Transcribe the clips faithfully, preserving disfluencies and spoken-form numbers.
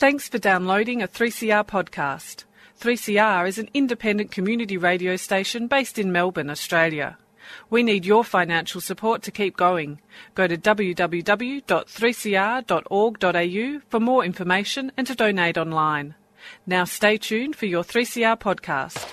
Thanks for downloading a three C R podcast. three C R is an independent community radio station based in Melbourne, Australia. We need your financial support to keep going. Go to w w w dot three c r dot org dot a u for more information and to donate online. Now stay tuned for your three C R podcast.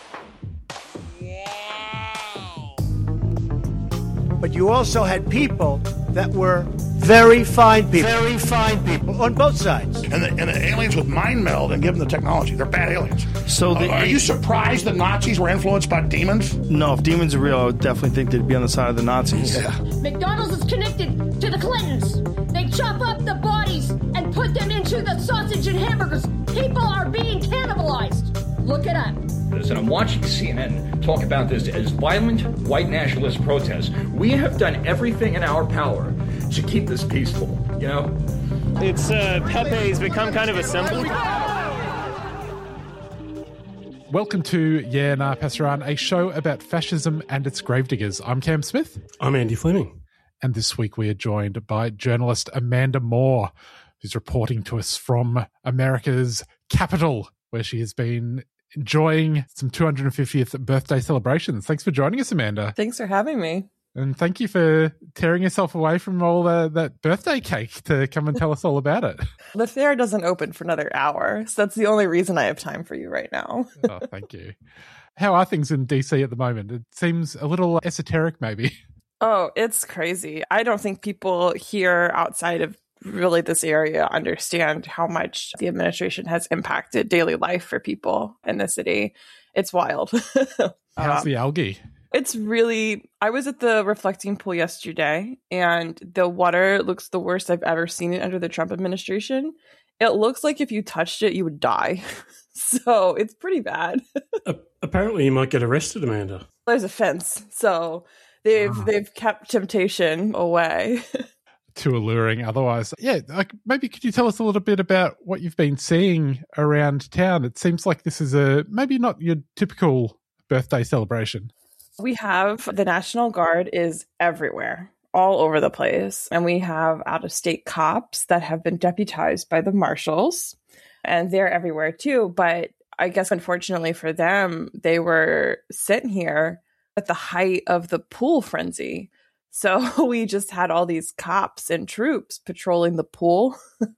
But you also had people that were very fine people. Very fine people on both sides. And the, and the aliens would mind meld and give them the technology. They're bad aliens. So the, uh, Are you surprised the Nazis were influenced by demons? No, if demons are real, I would definitely think they'd be on the side of the Nazis. Yeah. McDonald's is connected to the Clintons. They chop up the bodies and put them into the sausage and hamburgers. People are being cannibalized. Look it up. And I'm watching C N N talk about this as violent white nationalist protests. We have done everything in our power to keep this peaceful, you know? It's, uh, Pepe's become kind of a symbol. Welcome to Yeah Nah Pasaran, a show about fascism and its gravediggers. I'm Cam Smith. I'm Andy Fleming. And this week we are joined by journalist Amanda Moore, who's reporting to us from America's capital, where she has been enjoying some two hundred fiftieth birthday celebrations. Thanks for joining us, Amanda. Thanks for having me. And thank you for tearing yourself away from all the, that birthday cake to come and tell us all about it. The fair doesn't open for another hour, so that's the only reason I have time for you right now. Oh, thank you. How are things in D C at the moment? It seems a little esoteric, maybe. Oh, it's crazy. I don't think people here outside of really this area understand how much the administration has impacted daily life for people in the city. It's wild. How's the algae? It's really, I was at the reflecting pool yesterday and the water looks the worst I've ever seen it under the Trump administration. It looks like if you touched it, you would die. So it's pretty bad. uh, apparently you might get arrested, Amanda. There's a fence. So they've, wow. they've kept temptation away. Too alluring otherwise. Yeah, like maybe could you tell us a little bit about what you've been seeing around town? It seems like this is a maybe not your typical birthday celebration. We have the National Guard is everywhere, all over the place. And we have out-of-state cops that have been deputized by the marshals, and they're everywhere too. But I guess unfortunately for them, they were sitting here at the height of the pool frenzy. So we just had all these cops and troops patrolling the pool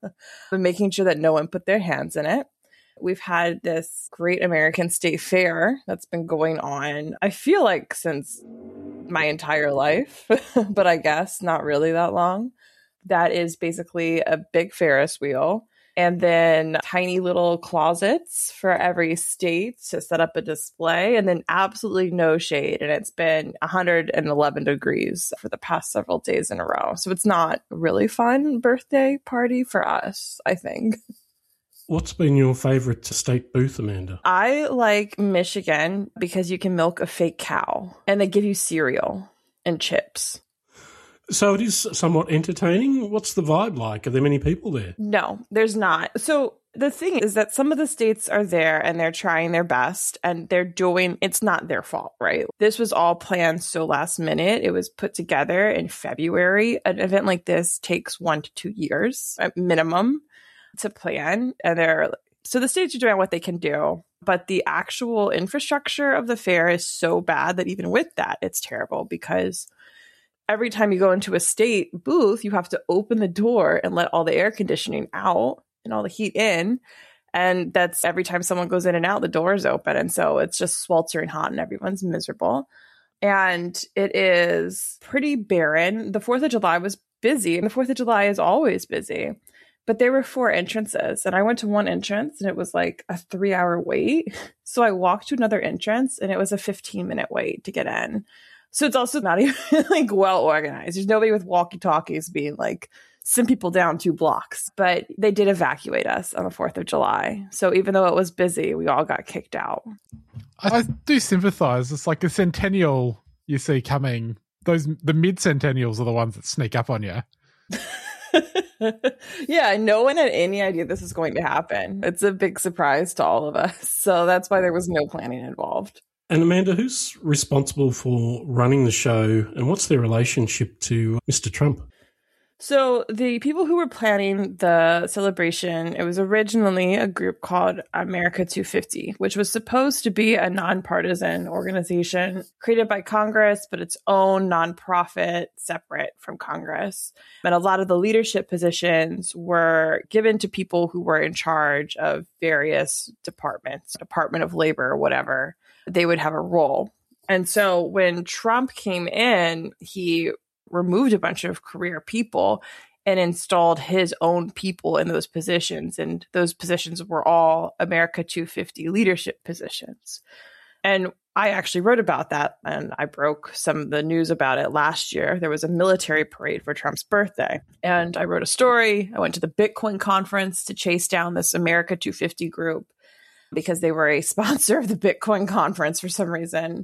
and making sure that no one put their hands in it. We've had this great American State Fair that's been going on, I feel like, since my entire life, but I guess not really that long. That is basically a big Ferris wheel. And then tiny little closets for every state to set up a display, and then absolutely no shade. And it's been one hundred eleven degrees for the past several days in a row. So it's not a really fun birthday party for us, I think. What's been your favorite state booth, Amanda? I like Michigan because you can milk a fake cow and they give you cereal and chips. So it is somewhat entertaining. What's the vibe like? Are there many people there? No, there's not. So the thing is that some of the states are there and they're trying their best and they're doing, it's not their fault, right? This was all planned so last minute. It was put together in February. An event like this takes one to two years at minimum to plan. And they're, so the states are doing what they can do. But the actual infrastructure of the fair is so bad that even with that, it's terrible because every time you go into a state booth, you have to open the door and let all the air conditioning out and all the heat in. And that's every time someone goes in and out, the door is open. And so it's just sweltering hot and everyone's miserable. And it is pretty barren. The fourth of July was busy, and the fourth of July is always busy. But there were four entrances, and I went to one entrance and it was like a three hour wait. So I walked to another entrance and it was a fifteen minute wait to get in. So it's also not even like well organized. There's nobody with walkie-talkies being like, send people down two blocks. But they did evacuate us on the fourth of July. So even though it was busy, we all got kicked out. I do sympathize. It's like a centennial you see coming. Those the mid-centennials are the ones that sneak up on you. Yeah, no one had any idea this was going to happen. It's a big surprise to all of us. So that's why there was no planning involved. And Amanda, who's responsible for running the show and what's their relationship to Mister Trump? So the people who were planning the celebration, it was originally a group called America two fifty, which was supposed to be a nonpartisan organization created by Congress, but its own nonprofit separate from Congress. And a lot of the leadership positions were given to people who were in charge of various departments, Department of Labor or whatever. They would have a role. And so when Trump came in, he removed a bunch of career people and installed his own people in those positions. And those positions were all America two fifty leadership positions. And I actually wrote about that, and I broke some of the news about it last year. There was a military parade for Trump's birthday, and I wrote a story. I went to the Bitcoin conference to chase down this America two fifty group because they were a sponsor of the Bitcoin conference for some reason.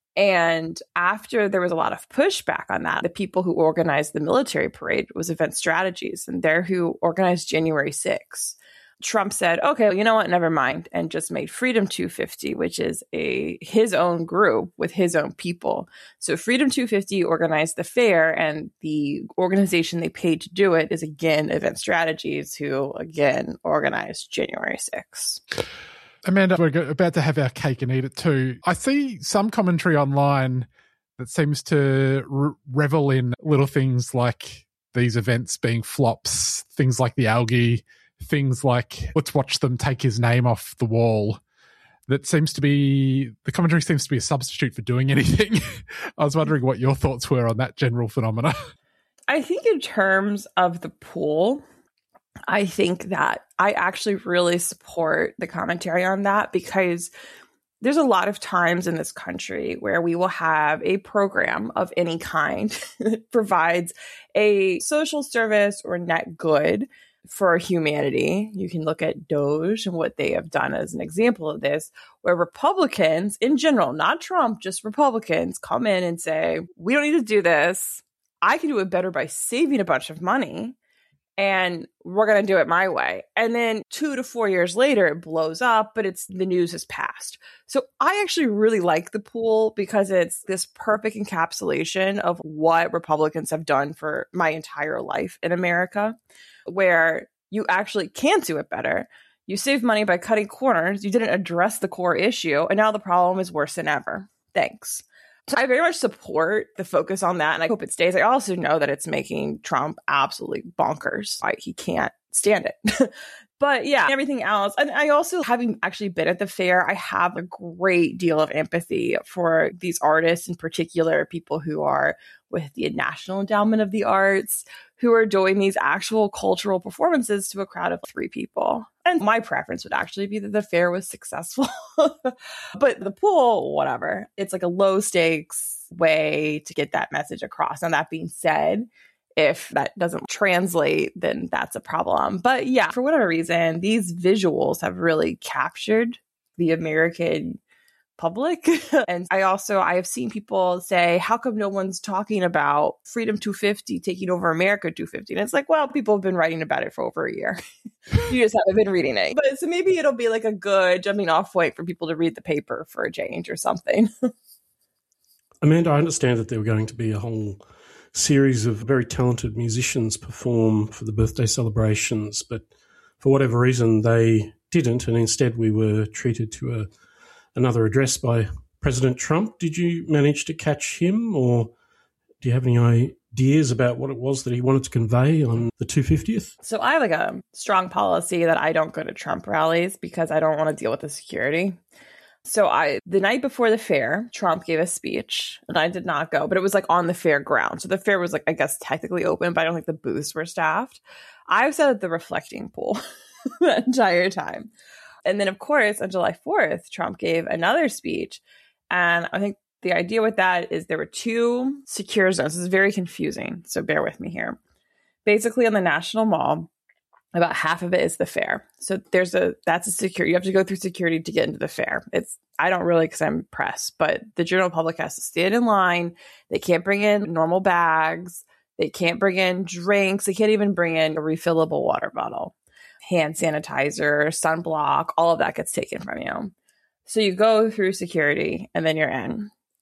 And after there was a lot of pushback on that, the people who organized the military parade was Event Strategies, and they're who organized January sixth. Trump said, okay, well, you know what, never mind, and just made Freedom two fifty, which is a his own group with his own people. So Freedom two fifty organized the fair, and the organization they paid to do it is, again, Event Strategies, who, again, organized January sixth. Amanda, we're about to have our cake and eat it too. I see some commentary online that seems to re- revel in little things like these events being flops, things like the algae, things like let's watch them take his name off the wall. That seems to be, the commentary seems to be a substitute for doing anything. I was wondering what your thoughts were on that general phenomena. I think in terms of the pool, I think that I actually really support the commentary on that, because there's a lot of times in this country where we will have a program of any kind that provides a social service or net good for humanity. You can look at Doge and what they have done as an example of this, where Republicans in general, not Trump, just Republicans come in and say, we don't need to do this. I can do it better by saving a bunch of money. And we're going to do it my way. And then two to four years later, it blows up, but it's the news has passed. So I actually really like the pool because it's this perfect encapsulation of what Republicans have done for my entire life in America, where you actually can do it better. You save money by cutting corners. You didn't address the core issue. And now the problem is worse than ever. Thanks. So I very much support the focus on that, and I hope it stays. I also know that it's making Trump absolutely bonkers. Like, he can't stand it. But yeah, everything else. And I also, having actually been at the fair, I have a great deal of empathy for these artists, in particular, people who are with the National Endowment of the Arts, who are doing these actual cultural performances to a crowd of three people. And my preference would actually be that the fair was successful. But the pool, whatever. It's like a low stakes way to get that message across. Now, that being said, if that doesn't translate, then that's a problem. But yeah, for whatever reason, these visuals have really captured the American public. And I also, I have seen people say, how come no one's talking about Freedom two fifty taking over America two fifty? And it's like, well, people have been writing about it for over a year. You just haven't been reading it. But so maybe it'll be like a good jumping off point for people to read the paper for a change or something. Amanda, I understand that there were going to be a whole series of very talented musicians perform for the birthday celebrations, but for whatever reason they didn't, and instead we were treated to a another address by President Trump. Did you manage to catch him, or do you have any ideas about what it was that he wanted to convey on the two hundred fiftieth? So I have like a strong policy that I don't go to Trump rallies because I don't want to deal with the security. So I, the night before the fair, Trump gave a speech and I did not go, but it was like on the fairground. So the fair was like, I guess, technically open, but I don't think the booths were staffed. I was at the reflecting pool the entire time. And then, of course, on July fourth, Trump gave another speech. And I think the idea with that is there were two secure zones. This is very confusing, so bear with me here. Basically, on the National Mall, about half of it is the fair. So there's a, that's a secure, you have to go through security to get into the fair. It's, I don't really because I'm press, but the general public has to stand in line. They can't bring in normal bags. They can't bring in drinks. They can't even bring in a refillable water bottle. Hand sanitizer, sunblock, all of that gets taken from you. So you go through security and then you're in.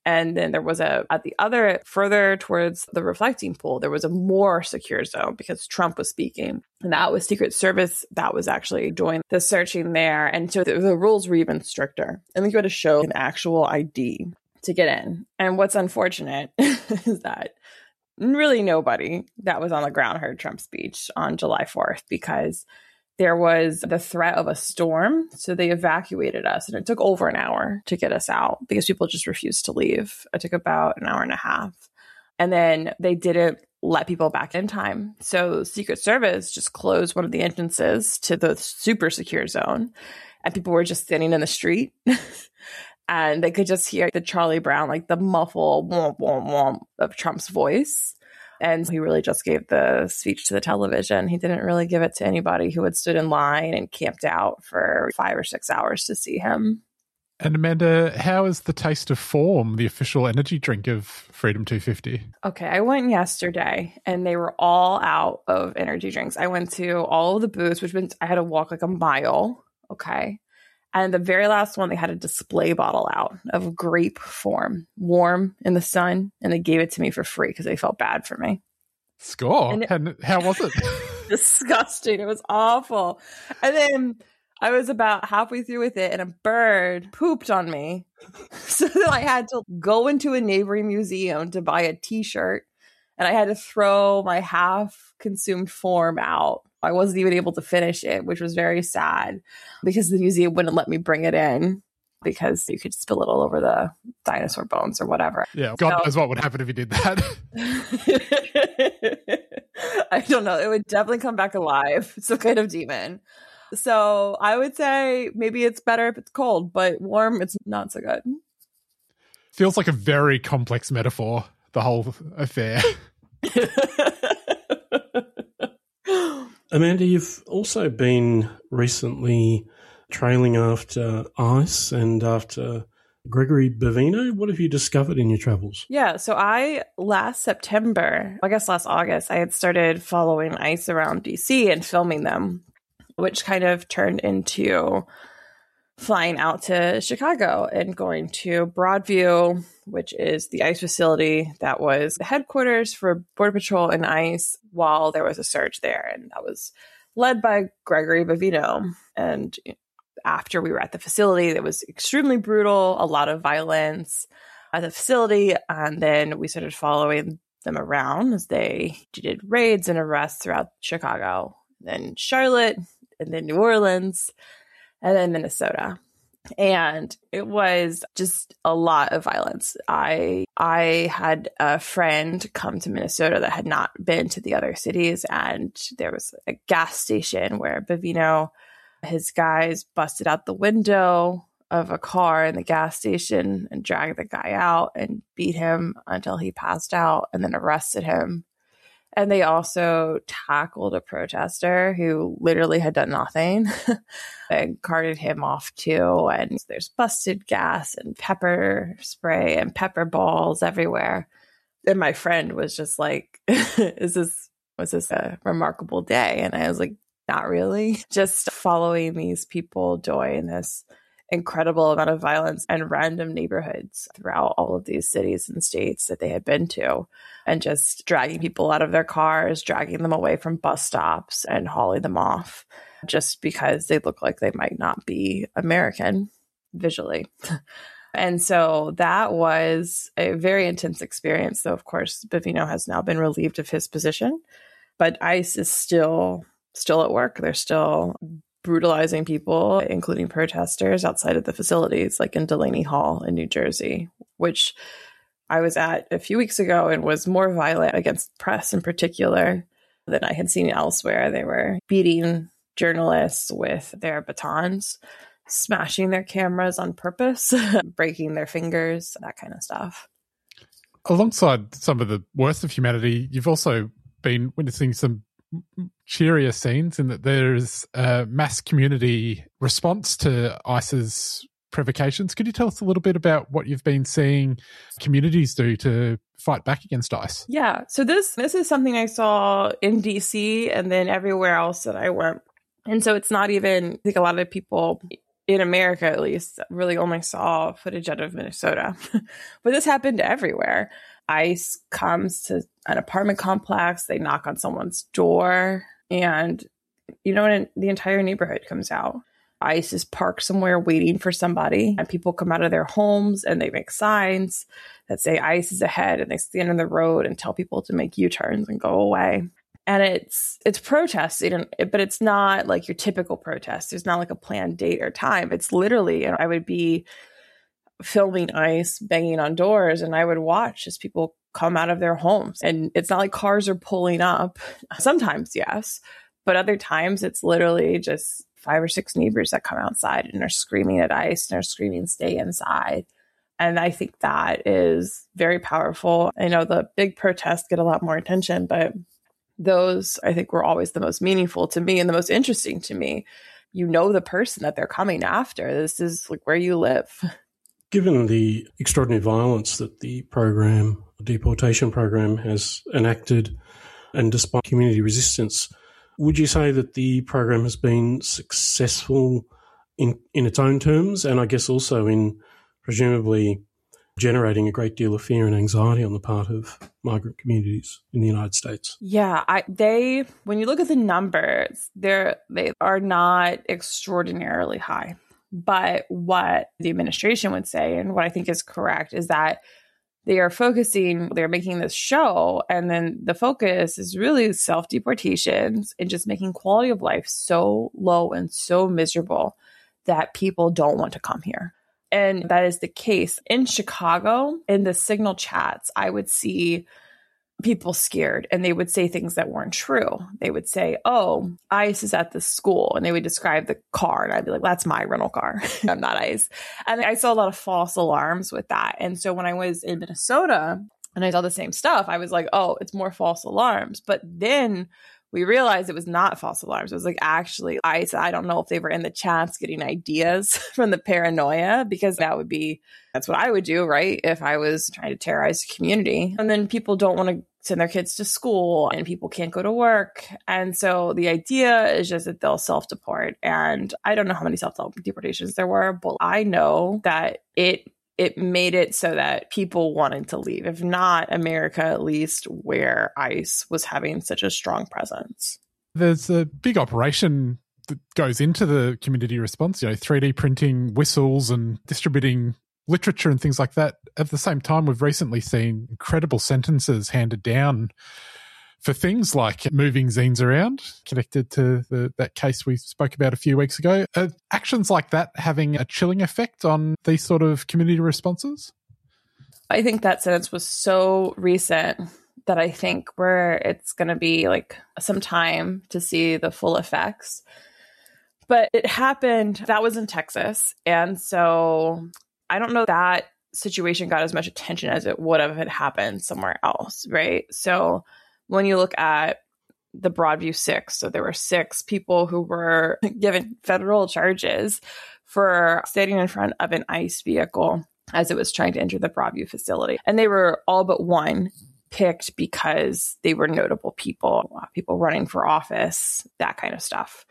And then there was a, at the other, further towards the reflecting pool, there was a more secure zone because Trump was speaking. And that was Secret Service that was actually doing the searching there. And so the, the rules were even stricter. And you had to show an actual I D to get in. And what's unfortunate is that really nobody that was on the ground heard Trump's speech on July fourth because there was the threat of a storm. So they evacuated us and it took over an hour to get us out because people just refused to leave. It took about an hour and a half. And then they didn't let people back in time. So Secret Service just closed one of the entrances to the super secure zone and people were just standing in the street and they could just hear the Charlie Brown, like the muffled womp, womp, womp of Trump's voice. And he really just gave the speech to the television. He didn't really give it to anybody who had stood in line and camped out for five or six hours to see him. And Amanda, how is the Taste of Form, the official energy drink of Freedom two fifty? Okay, I went yesterday and they were all out of energy drinks. I went to all of the booths, which means I had to walk like a mile. Okay. And the very last one, they had a display bottle out of grape form, warm in the sun. And they gave it to me for free because they felt bad for me. Score. And it, and how was it? Disgusting. It was awful. And then I was about halfway through with it and a bird pooped on me. So then I had to go into a neighboring museum to buy a t-shirt. And I had to throw my half consumed form out. I wasn't even able to finish it, which was very sad because the museum wouldn't let me bring it in because you could spill it all over the dinosaur bones or whatever. Yeah, God so, knows what would happen if you did that. I don't know. It would definitely come back alive. Some kind of demon. So I would say maybe it's better if it's cold, but warm, it's not so good. Feels like a very complex metaphor, the whole affair. Amanda, you've also been recently trailing after ICE and after Gregory Bavino. What have you discovered in your travels? Yeah, so I, last September, I guess last August, I had started following ICE around D C and filming them, which kind of turned into flying out to Chicago and going to Broadview, which is the ICE facility that was the headquarters for Border Patrol and ICE while there was a surge there. And that was led by Gregory Bavino. And after we were at the facility, it was extremely brutal, a lot of violence at the facility. And then we started following them around as they did raids and arrests throughout Chicago, then Charlotte, and then New Orleans, and then Minnesota. And it was just a lot of violence. I I had a friend come to Minnesota that had not been to the other cities, and there was a gas station where Bavino, his guys busted out the window of a car in the gas station and dragged the guy out and beat him until he passed out and then arrested him. And they also tackled a protester who literally had done nothing and carted him off too. And there's busted gas and pepper spray and pepper balls everywhere. And my friend was just like, is this, was this a remarkable day? And I was like, not really. Just following these people doing this incredible amount of violence and random neighborhoods throughout all of these cities and states that they had been to, and just dragging people out of their cars, dragging them away from bus stops and hauling them off just because they look like they might not be American visually. And so that was a very intense experience. Though, of course, Bavino has now been relieved of his position, but ICE is still still at work. They're still brutalizing people, including protesters outside of the facilities, like in Delaney Hall in New Jersey, which I was at a few weeks ago and was more violent against press in particular than I had seen elsewhere. They were beating journalists with their batons, smashing their cameras on purpose, breaking their fingers, that kind of stuff. Alongside some of the worst of humanity, you've also been witnessing some cheerier scenes in that there's a mass community response to ICE's provocations. Could you tell us a little bit about what you've been seeing communities do to fight back against ICE? Yeah, so this this is something I saw in D C and then everywhere else that I went. And so it's not even, I think a lot of people in America, at least, really only saw footage out of Minnesota. But this happened everywhere. ICE comes to an apartment complex, they knock on someone's door, and you know, the entire neighborhood comes out. ICE is parked somewhere waiting for somebody, and people come out of their homes and they make signs that say ICE is ahead, and they stand on the road and tell people to make U-turns and go away. And it's it's protesting, but it's not like your typical protest. There's not like a planned date or time. It's literally, you know, I would be filming ICE banging on doors, and I would watch as people come out of their homes. And it's not like cars are pulling up. Sometimes, yes, but other times it's literally just five or six neighbors that come outside and are screaming at ICE and are screaming, "Stay inside." And I think that is very powerful. I know the big protests get a lot more attention, but those, I think, were always the most meaningful to me and the most interesting to me. You know the person that they're coming after. This is like where you live. Given the extraordinary violence that the program, the deportation program, has enacted, and despite community resistance, would you say that the program has been successful in, in its own terms, and I guess also in presumably generating a great deal of fear and anxiety on the part of migrant communities in the United States? Yeah, I, they, when you look at the numbers, they're, they are not extraordinarily high. But what the administration would say, and what I think is correct, is that they are focusing, they're making this show, and then the focus is really self-deportations and just making quality of life so low and so miserable that people don't want to come here. And that is the case. In Chicago, in the Signal chats, I would see people scared, and they would say things that weren't true. They would say, "Oh, ICE is at the school," and they would describe the car, and I'd be like, "That's my rental car. I'm not ICE." And I saw a lot of false alarms with that. And so when I was in Minnesota and I saw the same stuff, I was like, "Oh, it's more false alarms." But then we realized it was not false alarms. It was like actually ICE. I don't know if they were in the chats getting ideas from the paranoia, because that would be, that's what I would do, right? If I was trying to terrorize the community. And then people don't want to send their kids to school, and people can't go to work. And so the idea is just that they'll self-deport. And I don't know how many self-deportations there were, but I know that it it made it so that people wanted to leave, if not America, at least where ICE was having such a strong presence. There's a big operation that goes into the community response, you know, three D printing whistles and distributing literature and things like that. At the same time, we've recently seen incredible sentences handed down for things like moving zines around, connected to the, that case we spoke about a few weeks ago. Are actions like that having a chilling effect on these sort of community responses? I think that sentence was so recent that I think where it's going to be like some time to see the full effects. But it happened, that was in Texas. And so I don't know that situation got as much attention as it would have if it happened somewhere else, right? So when you look at the Broadview Six, so there were six people who were given federal charges for standing in front of an ICE vehicle as it was trying to enter the Broadview facility. And they were all but one picked because they were notable people, people running for office, that kind of stuff.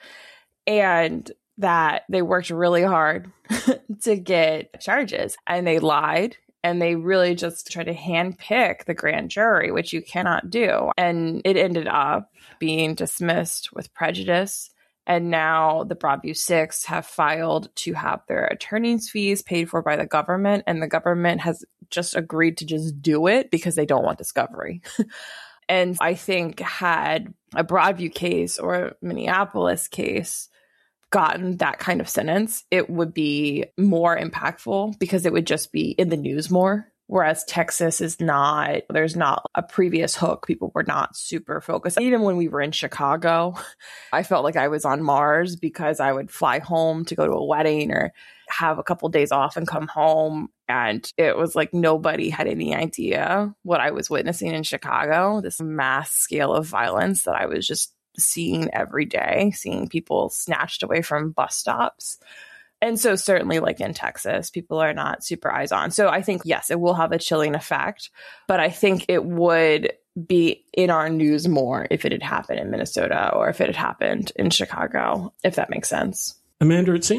And that they worked really hard to get charges, and they lied. And they really just tried to handpick the grand jury, which you cannot do. And it ended up being dismissed with prejudice. And now the Broadview Six have filed to have their attorney's fees paid for by the government. And the government has just agreed to just do it because they don't want discovery. And I think had a Broadview case or a Minneapolis case gotten that kind of sentence, it would be more impactful because it would just be in the news more. Whereas Texas is not, there's not a previous hook. People were not super focused. Even when we were in Chicago, I felt like I was on Mars because I would fly home to go to a wedding or have a couple days off and come home. And it was like nobody had any idea what I was witnessing in Chicago, this mass scale of violence that I was just seeing every day, seeing people snatched away from bus stops. And so certainly like in Texas, people are not super eyes on. So I think, yes, it will have a chilling effect, but I think it would be in our news more if it had happened in Minnesota or if it had happened in Chicago, if that makes sense. Amanda, it seems that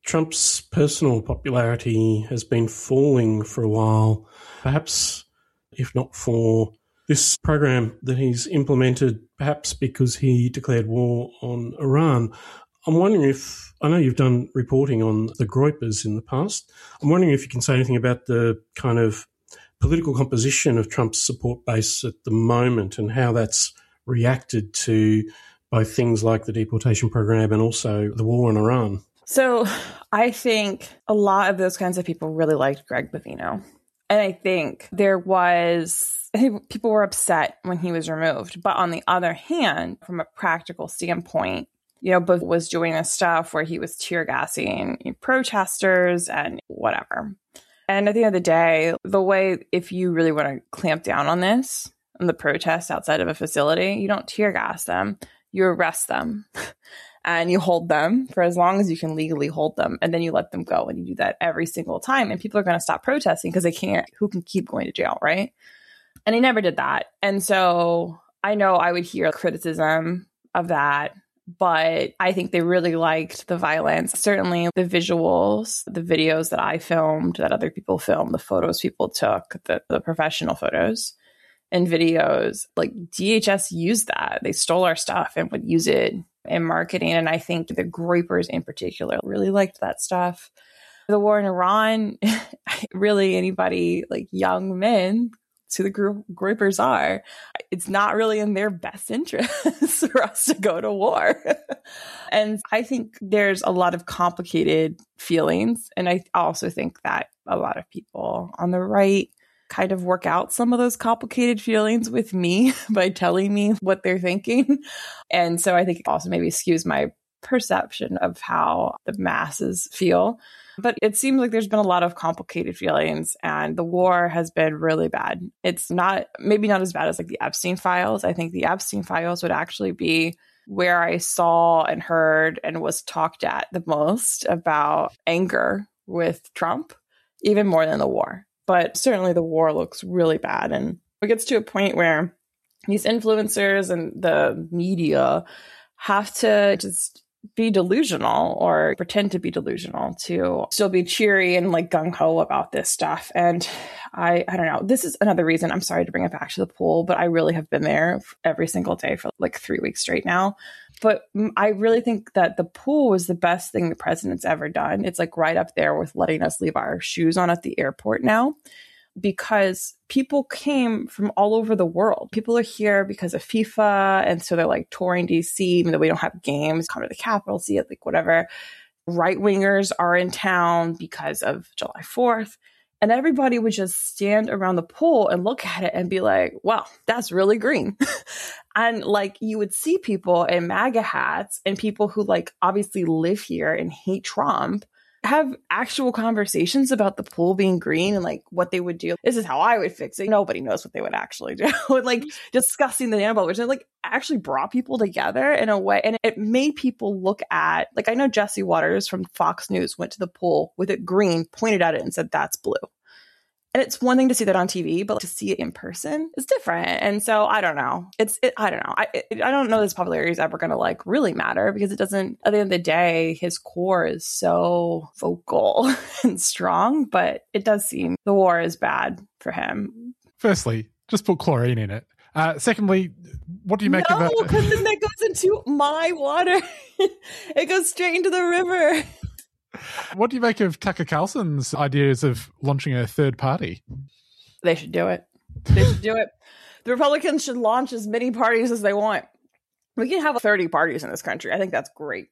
Trump's personal popularity has been falling for a while, perhaps if not for this program that he's implemented, perhaps because he declared war on Iran. I'm wondering if, I know you've done reporting on the Groypers in the past, I'm wondering if you can say anything about the kind of political composition of Trump's support base at the moment and how that's reacted to both things like the deportation program and also the war in Iran. So I think a lot of those kinds of people really liked Greg Bovino. And I think there was, I think people were upset when he was removed. But on the other hand, from a practical standpoint, you know, Bovino was doing this stuff where he was tear gassing protesters and whatever. And at the end of the day, the way, if you really want to clamp down on this, on the protests outside of a facility, you don't tear gas them, you arrest them. And you hold them for as long as you can legally hold them. And then you let them go. And you do that every single time. And people are going to stop protesting because they can't, who can keep going to jail, right? And he never did that. And so I know I would hear criticism of that. But I think they really liked the violence. Certainly the visuals, the videos that I filmed, that other people filmed, the photos people took, the, the professional photos and videos, like D H S used that. They stole our stuff and would use it in marketing. And I think the Groypers in particular really liked that stuff. The war in Iran, really anybody like young men, who the Groypers are, it's not really in their best interest for us to go to war. And I think there's a lot of complicated feelings. And I also think that a lot of people on the right kind of work out some of those complicated feelings with me by telling me what they're thinking. And so I think it also maybe skews my perception of how the masses feel. But it seems like there's been a lot of complicated feelings and the war has been really bad. It's not, maybe not as bad as like the Epstein files. I think the Epstein files would actually be where I saw and heard and was talked at the most about anger with Trump, even more than the war. But certainly the war looks really bad. And it gets to a point where these influencers and the media have to just be delusional or pretend to be delusional to still be cheery and like gung-ho about this stuff. And I, I don't know, this is another reason, I'm sorry to bring it back to the pool, but I really have been there every single day for like three weeks straight now. But I really think that the pool was the best thing the president's ever done. It's like right up there with letting us leave our shoes on at the airport now, because people came from all over the world. People are here because of FIFA. And so they're like touring D C, even though we don't have games, come to the Capitol, see it, like whatever. Right wingers are in town because of July fourth. And everybody would just stand around the pool and look at it and be like, wow, that's really green. And like you would see people in MAGA hats and people who like obviously live here and hate Trump have actual conversations about the pool being green and like what they would do. This is how I would fix it. Nobody knows what they would actually do. Like discussing the animal, which like actually brought people together in a way. And it made people look at, like, I know Jesse Waters from Fox News went to the pool with it green, pointed at it and said, that's blue. And it's one thing to see that on T V, but to see it in person is different. And so I don't know. It's, it, I don't know. I, it, I don't know this popularity is ever going to like really matter because it doesn't, at the end of the day, his core is so vocal and strong, but it does seem the war is bad for him. Firstly, just put chlorine in it. Uh, secondly, what do you make no, of that? No, because then that goes into my water. It goes straight into the river. What do you make of Tucker Carlson's ideas of launching a third party? They should do it. They should do it. The Republicans should launch as many parties as they want. We can have thirty parties in this country. I think that's great.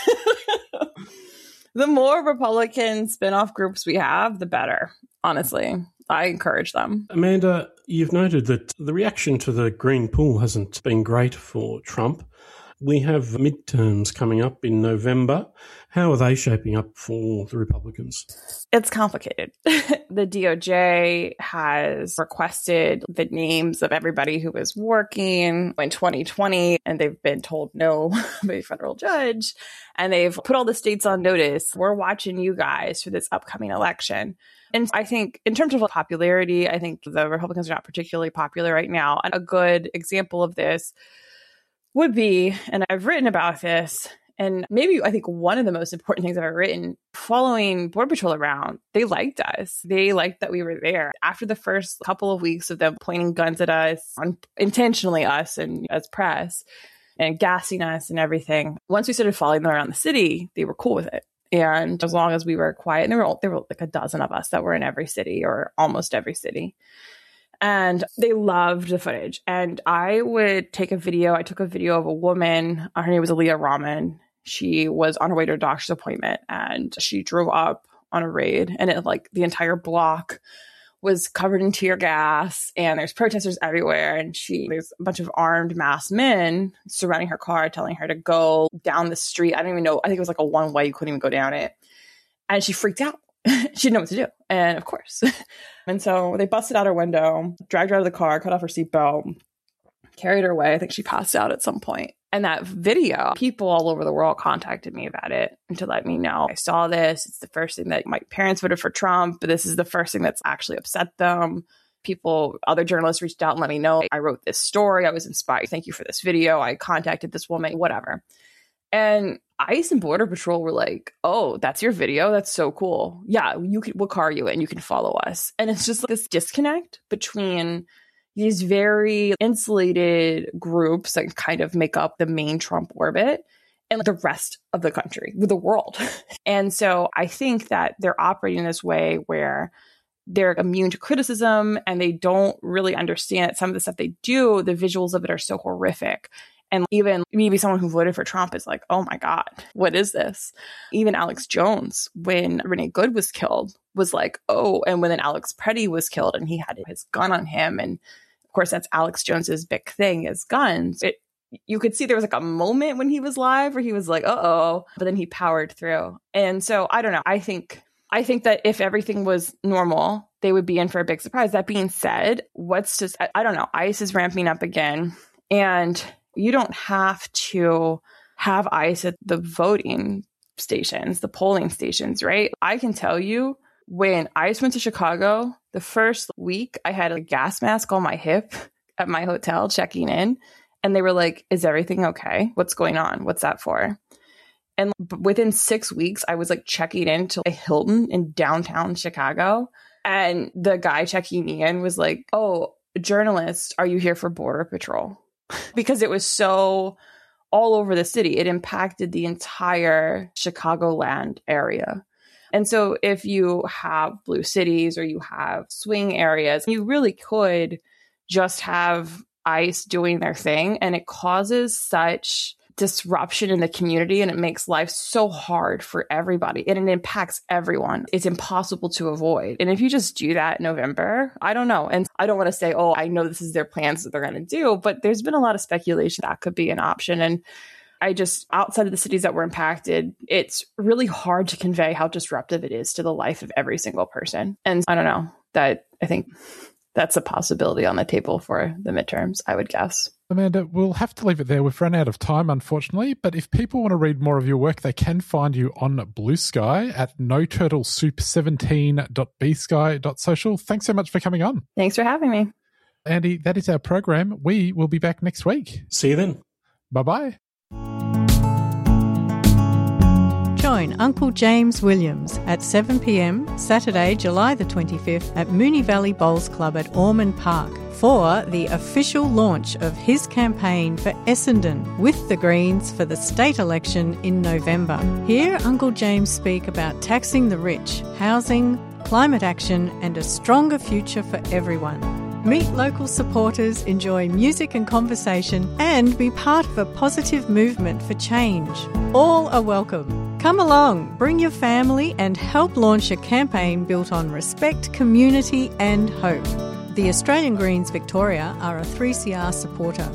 The more Republican spinoff groups we have, the better. Honestly, I encourage them. Amanda, you've noted that the reaction to the green pool hasn't been great for Trump. We have midterms coming up in November. How are they shaping up for the Republicans? It's complicated. The D O J has requested the names of everybody who was working in twenty twenty, and they've been told no by a federal judge. And they've put all the states on notice. We're watching you guys for this upcoming election. And I think in terms of popularity, I think the Republicans are not particularly popular right now. And a good example of this would be, and I've written about this, And maybe I think one of the most important things I've ever written, following Border Patrol around, they liked us. They liked that we were there. After the first couple of weeks of them pointing guns at us, intentionally us and as press, and gassing us and everything, once we started following them around the city, they were cool with it. And as long as we were quiet, and there were, there were like a dozen of us that were in every city or almost every city. And they loved the footage. And I would take a video. I took a video of a woman. Her name was Aaliyah Rahman. She was on her way to a doctor's appointment and she drove up on a raid, and it like the entire block was covered in tear gas and there's protesters everywhere. And she, there's a bunch of armed masked men surrounding her car, telling her to go down the street. I don't even know. I think it was like a one way. You couldn't even go down it. And she freaked out. She didn't know what to do. And of course. And so they busted out her window, dragged her out of the car, cut off her seatbelt, carried her away. I think she passed out at some point. And that video, people all over the world contacted me about it and to let me know, I saw this. It's the first thing that my parents voted for Trump, but this is the first thing that's actually upset them. People, other journalists reached out and let me know, I wrote this story. I was inspired. Thank you for this video. I contacted this woman, whatever. And ICE and Border Patrol were like, oh, that's your video? That's so cool. Yeah, you can, what car are you in? You can follow us. And it's just like this disconnect between these very insulated groups that kind of make up the main Trump orbit and the rest of the country, the world. And so I think that they're operating this way where they're immune to criticism and they don't really understand that some of the stuff they do, the visuals of it are so horrific. And even maybe someone who voted for Trump is like, oh my God, what is this? Even Alex Jones, when Renee Good was killed, was like, oh, and when then Alex Preddy was killed and he had his gun on him. And of course, that's Alex Jones's big thing is guns. It, you could see there was like a moment when he was live where he was like, uh-oh, but then he powered through. And so I don't know. I think I think that if everything was normal, they would be in for a big surprise. That being said, what's just, I, I don't know. ICE is ramping up again. And you don't have to have ICE at the voting stations, the polling stations, right? I can tell you when ICE went to Chicago, the first week I had a gas mask on my hip at my hotel checking in. And they were like, is everything okay? What's going on? What's that for? And within six weeks, I was like checking into a Hilton in downtown Chicago. And the guy checking me in was like, oh, journalist, are you here for Border Patrol? Because it was so all over the city. It impacted the entire Chicagoland area. And so if you have blue cities or you have swing areas, you really could just have ICE doing their thing. And it causes such disruption in the community and it makes life so hard for everybody and it impacts everyone. It's impossible to avoid. And if you just do that in November, I don't know. And I don't want to say, oh, I know this is their plans that they're going to do, but there's been a lot of speculation that could be an option. And I just, outside of the cities that were impacted, it's really hard to convey how disruptive it is to the life of every single person. And I don't know, that I think that's a possibility on the table for the midterms, I would guess. Amanda, we'll have to leave it there. We've run out of time, unfortunately. But if people want to read more of your work, they can find you on Blue Sky at no turtle soup seventeen dot b sky dot social. Thanks so much for coming on. Thanks for having me. Andy, that is our program. We will be back next week. See you then. Bye-bye. Join Uncle James Williams at seven p.m. Saturday, July the twenty-fifth at Moonee Valley Bowls Club at Ormond Park for the official launch of his campaign for Essendon with the Greens for the state election in November. Hear Uncle James speak about taxing the rich, housing, climate action and a stronger future for everyone. Meet local supporters, enjoy music and conversation, and be part of a positive movement for change. All are welcome. Come along, bring your family, and help launch a campaign built on respect, community, and hope. The Australian Greens Victoria are a three C R supporter.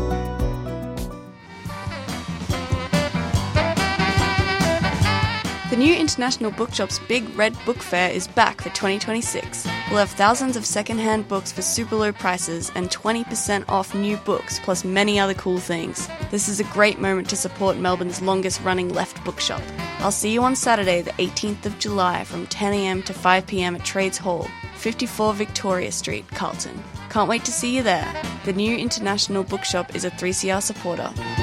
The new International Bookshop's Big Red Book Fair is back for twenty twenty-six. We'll have thousands of second-hand books for super low prices and twenty percent off new books, plus many other cool things. This is a great moment to support Melbourne's longest-running left bookshop. I'll see you on Saturday, the eighteenth of July from ten a.m. to five p.m. at Trades Hall, fifty-four Victoria Street, Carlton. Can't wait to see you there. The new International Bookshop is a three C R supporter.